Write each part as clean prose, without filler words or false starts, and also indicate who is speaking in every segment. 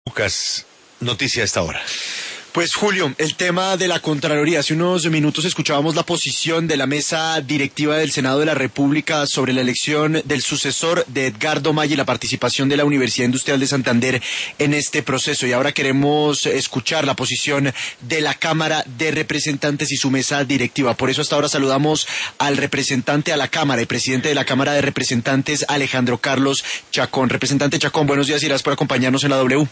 Speaker 1: Lucas, noticia a esta hora.
Speaker 2: Pues Julio, el tema de la Contraloría. Hace unos minutos escuchábamos la posición de la mesa directiva del Senado de la República sobre la elección del sucesor de Edgardo Maya y la participación de la Universidad Industrial de Santander en este proceso. Y ahora queremos escuchar la posición de la Cámara de Representantes y su mesa directiva. Por eso hasta ahora saludamos al representante a la Cámara y presidente de la Cámara de Representantes, Alejandro Carlos Chacón. Representante Chacón, buenos días y gracias por acompañarnos en la W.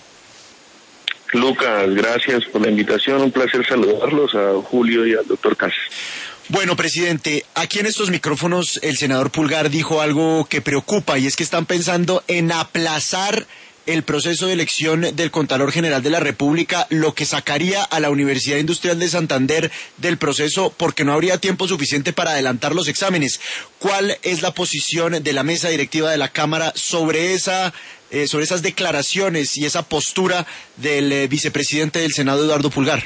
Speaker 3: Lucas, gracias por la invitación, un placer saludarlos a Julio y al doctor Casas.
Speaker 2: Bueno, presidente, aquí en estos micrófonos el senador Pulgar dijo algo que preocupa y es que están pensando en aplazar el proceso de elección del Contralor General de la República, lo que sacaría a la Universidad Industrial de Santander del proceso porque no habría tiempo suficiente para adelantar los exámenes. ¿Cuál es la posición de la mesa directiva de la Cámara sobre esas declaraciones y esa postura del vicepresidente del Senado, Eduardo Pulgar?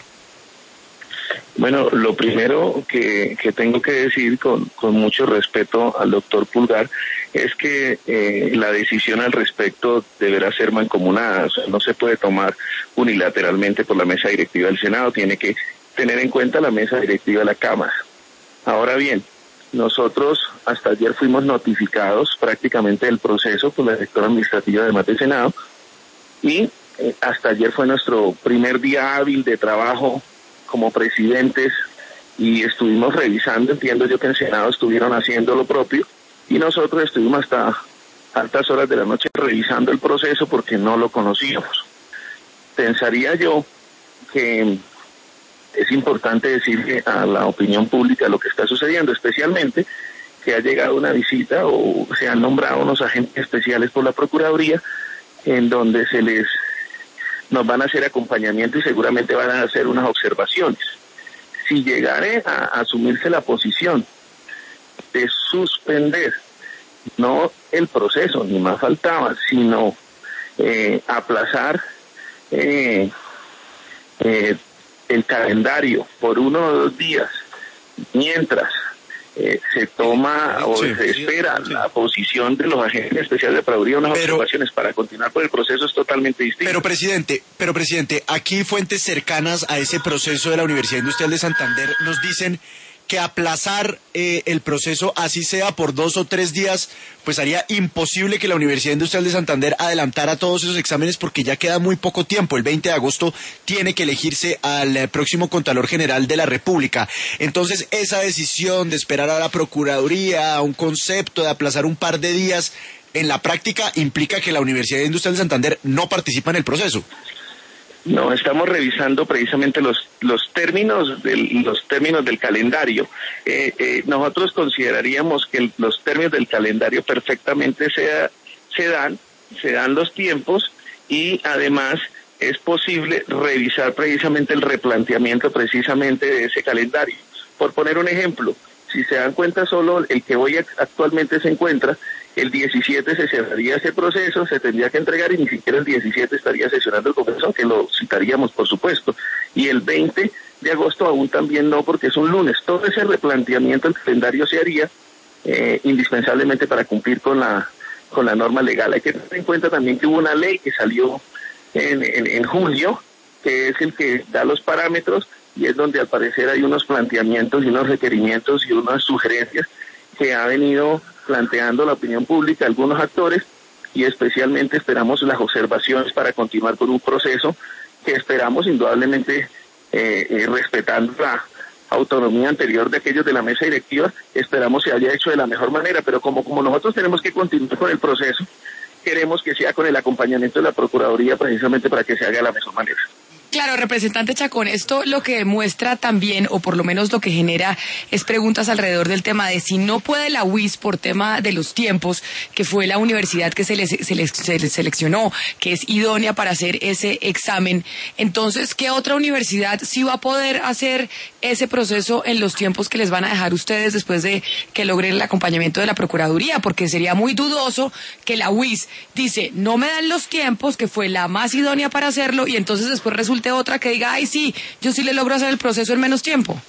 Speaker 3: Bueno, lo primero que tengo que decir con mucho respeto al doctor Pulgar es que la decisión al respecto deberá ser mancomunada, o sea, no se puede tomar unilateralmente por la mesa directiva del Senado, tiene que tener en cuenta la mesa directiva de la Cámara. Ahora bien, nosotros hasta ayer fuimos notificados prácticamente del proceso por la directora administrativa del Senado y hasta ayer fue nuestro primer día hábil de trabajo como presidentes y estuvimos revisando, entiendo yo que en Senado estuvieron haciendo lo propio y nosotros estuvimos hasta altas horas de la noche revisando el proceso porque no lo conocíamos. Pensaría yo que es importante decirle a la opinión pública lo que está sucediendo, especialmente que ha llegado una visita o se han nombrado unos agentes especiales por la Procuraduría en donde nos van a hacer acompañamiento y seguramente van a hacer unas observaciones. Si llegare a asumirse la posición de suspender, no el proceso, ni más faltaba, sino aplazar el calendario por 1 o 2 días, mientras se toma o se espera la posición de los agentes especiales de Procuraduría, unas observaciones para continuar por el proceso es totalmente distinto.
Speaker 2: Pero presidente, aquí fuentes cercanas a ese proceso de la Universidad Industrial de Santander nos dicen que aplazar el proceso, así sea por 2 o 3 días, pues haría imposible que la Universidad Industrial de Santander adelantara todos esos exámenes porque ya queda muy poco tiempo. El 20 de agosto tiene que elegirse al próximo Contralor General de la República. Entonces, esa decisión de esperar a la Procuraduría, a un concepto de aplazar un par de días, en la práctica implica que la Universidad Industrial de Santander no participa en el proceso.
Speaker 3: No, estamos revisando precisamente los términos del calendario. Nosotros consideraríamos que los términos del calendario perfectamente se dan los tiempos y además es posible revisar precisamente el replanteamiento precisamente de ese calendario. Por poner un ejemplo, si se dan cuenta solo el que hoy actualmente se encuentra, el 17 se cerraría ese proceso, se tendría que entregar y ni siquiera el 17 estaría sesionando el Congreso, aunque lo citaríamos por supuesto. Y el 20 de agosto aún también no, porque es un lunes. Todo ese replanteamiento del calendario se haría indispensablemente para cumplir con la norma legal. Hay que tener en cuenta también que hubo una ley que salió en julio, que es el que da los parámetros y es donde al parecer hay unos planteamientos y unos requerimientos y unas sugerencias que ha venido planteando la opinión pública, algunos actores, y especialmente esperamos las observaciones para continuar con un proceso que esperamos indudablemente respetando la autonomía anterior de aquellos de la mesa directiva, esperamos se haya hecho de la mejor manera, pero como nosotros tenemos que continuar con el proceso, queremos que sea con el acompañamiento de la Procuraduría precisamente para que se haga de la mejor manera.
Speaker 4: Claro, representante Chacón, esto lo que demuestra también, o por lo menos lo que genera, es preguntas alrededor del tema de si no puede la UIS por tema de los tiempos, que fue la universidad que se les seleccionó, que es idónea para hacer ese examen. Entonces, ¿qué otra universidad sí va a poder hacer ese proceso en los tiempos que les van a dejar ustedes después de que logren el acompañamiento de la Procuraduría? Porque sería muy dudoso que la UIS dice, no me dan los tiempos, que fue la más idónea para hacerlo, y entonces después resulta otra que diga, ay sí, yo sí le logro hacer el proceso en menos tiempo.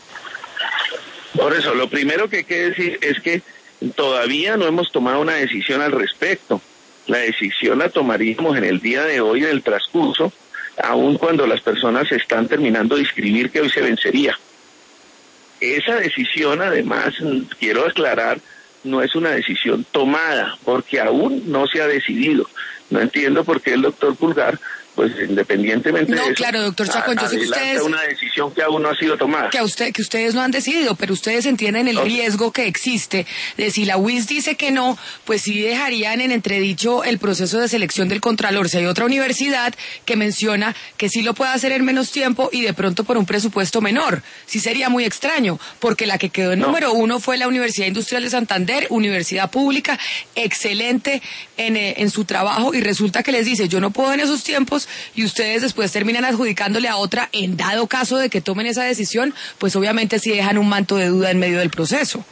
Speaker 3: Por eso, lo primero que hay que decir es que todavía no hemos tomado una decisión al respecto. La decisión la tomaríamos en el día de hoy, en el transcurso, aun cuando las personas están terminando de inscribir que hoy se vencería. Esa decisión, además, quiero aclarar, no es una decisión tomada, porque aún no se ha decidido. No entiendo por qué el doctor Pulgar, pues independientemente de eso,
Speaker 4: claro, doctor Chacón, yo sé que ustedes...
Speaker 3: una decisión que aún no ha sido tomada.
Speaker 4: Que ustedes no han decidido, pero ustedes entienden el riesgo que existe de si la UIS dice que no, pues sí dejarían en entredicho el proceso de selección del Contralor. Si hay otra universidad que menciona que sí lo puede hacer en menos tiempo y de pronto por un presupuesto menor, sí sería muy extraño, porque la que quedó en número 1 fue la Universidad Industrial de Santander, universidad pública, excelente en su trabajo, y resulta que les dice, yo no puedo en esos tiempos, y ustedes después terminan adjudicándole a otra, en dado caso de que tomen esa decisión, pues obviamente sí dejan un manto de duda en medio del proceso.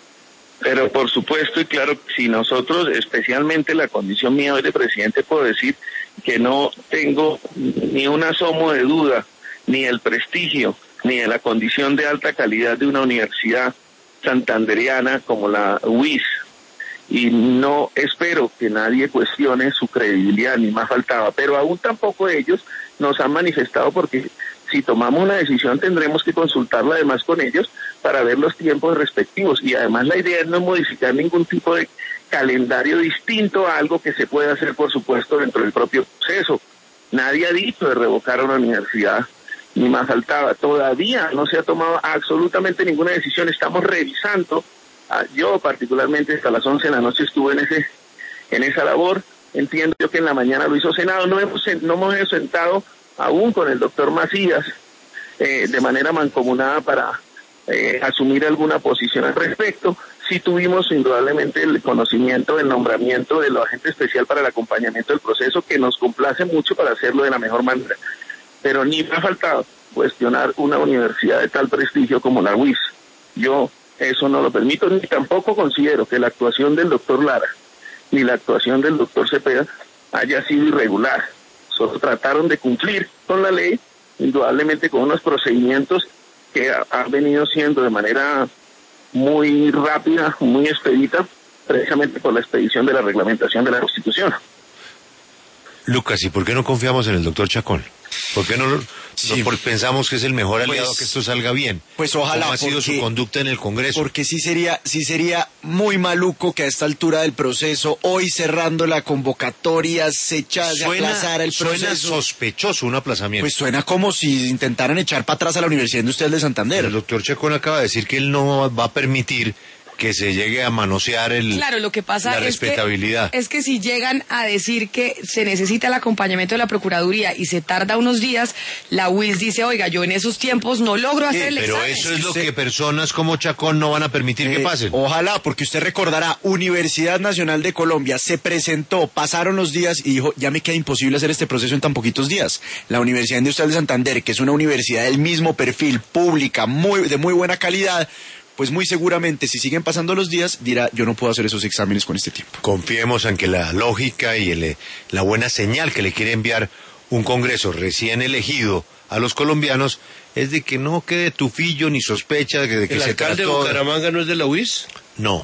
Speaker 3: Pero por supuesto, y claro, si nosotros, especialmente la condición mía hoy de presidente, puedo decir que no tengo ni un asomo de duda, ni el prestigio, ni de la condición de alta calidad de una universidad santandereana como la UIS, y no espero que nadie cuestione su credibilidad, ni más faltaba, pero aún tampoco ellos nos han manifestado, porque si tomamos una decisión tendremos que consultarla además con ellos para ver los tiempos respectivos, y además la idea es no modificar ningún tipo de calendario distinto a algo que se puede hacer, por supuesto, dentro del propio proceso. Nadie ha dicho de revocar a una universidad, ni más faltaba. Todavía no se ha tomado absolutamente ninguna decisión, estamos revisando. Yo particularmente hasta las 11 de la noche estuve en esa labor. Entiendo yo que en la mañana lo hizo Senado. No hemos sentado aún con el doctor Macías de manera mancomunada para asumir alguna posición al respecto. Sí tuvimos indudablemente el conocimiento del nombramiento del agente especial para el acompañamiento del proceso, que nos complace mucho para hacerlo de la mejor manera. Pero ni me ha faltado cuestionar una universidad de tal prestigio como la UIS. Yo eso no lo permito, ni tampoco considero que la actuación del doctor Lara ni la actuación del doctor Cepeda haya sido irregular. Solo trataron de cumplir con la ley, indudablemente con unos procedimientos que han venido siendo de manera muy rápida, muy expedita, precisamente por la expedición de la reglamentación de la Constitución.
Speaker 1: Lucas, ¿y por qué no confiamos en el doctor Chacón? ¿Por qué no pensamos que es el mejor aliado que esto salga bien?
Speaker 2: Pues ojalá.
Speaker 1: ¿Cómo ha sido su conducta en el Congreso?
Speaker 2: Porque sí sería muy maluco que a esta altura del proceso, hoy cerrando la convocatoria, se echase a aplazar el proceso.
Speaker 1: Suena sospechoso un aplazamiento.
Speaker 2: Pues suena como si intentaran echar para atrás a la Universidad Industrial de Santander.
Speaker 1: El doctor Chacón acaba de decir que él no va a permitir que se llegue a manosear
Speaker 4: lo que pasa
Speaker 1: la respetabilidad.
Speaker 4: Es que si llegan a decir que se necesita el acompañamiento de la Procuraduría y se tarda unos días, la UIS dice, oiga, yo en esos tiempos no logro hacer el examen.
Speaker 1: Pero eso es lo que personas como Chacón no van a permitir que pasen.
Speaker 2: Ojalá, porque usted recordará, Universidad Nacional de Colombia se presentó, pasaron los días y dijo, ya me queda imposible hacer este proceso en tan poquitos días. La Universidad Industrial de Santander, que es una universidad del mismo perfil, pública, de muy buena calidad, pues muy seguramente, si siguen pasando los días, dirá, yo no puedo hacer esos exámenes con este tiempo.
Speaker 1: Confiemos en que la lógica y la buena señal que le quiere enviar un Congreso recién elegido a los colombianos es de que no quede tufillo ni sospecha de que
Speaker 5: ¿El
Speaker 1: se
Speaker 5: alcalde de
Speaker 1: trató...
Speaker 5: Bucaramanga no es de la UIS?
Speaker 1: No.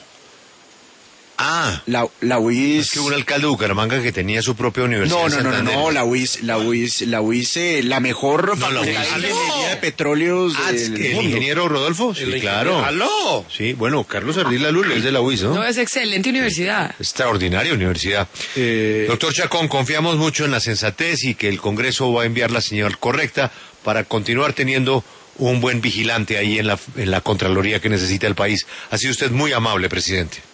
Speaker 2: La UIS...
Speaker 1: Es que un alcalde de Bucaramanga que tenía su propia universidad.
Speaker 2: No, la UIS, la mejor facultad de ingeniería de petróleos del
Speaker 1: ¿El
Speaker 2: mundo.
Speaker 1: ingeniero Rodolfo? Sí, claro.
Speaker 5: ¡Aló!
Speaker 1: Sí, bueno, Carlos Ardila Lula es de la UIS, ¿no?
Speaker 4: No, es excelente universidad.
Speaker 1: Extraordinaria universidad. Doctor Chacón, confiamos mucho en la sensatez y que el Congreso va a enviar la señal correcta para continuar teniendo un buen vigilante ahí en la Contraloría que necesita el país. Ha sido usted muy amable, presidente.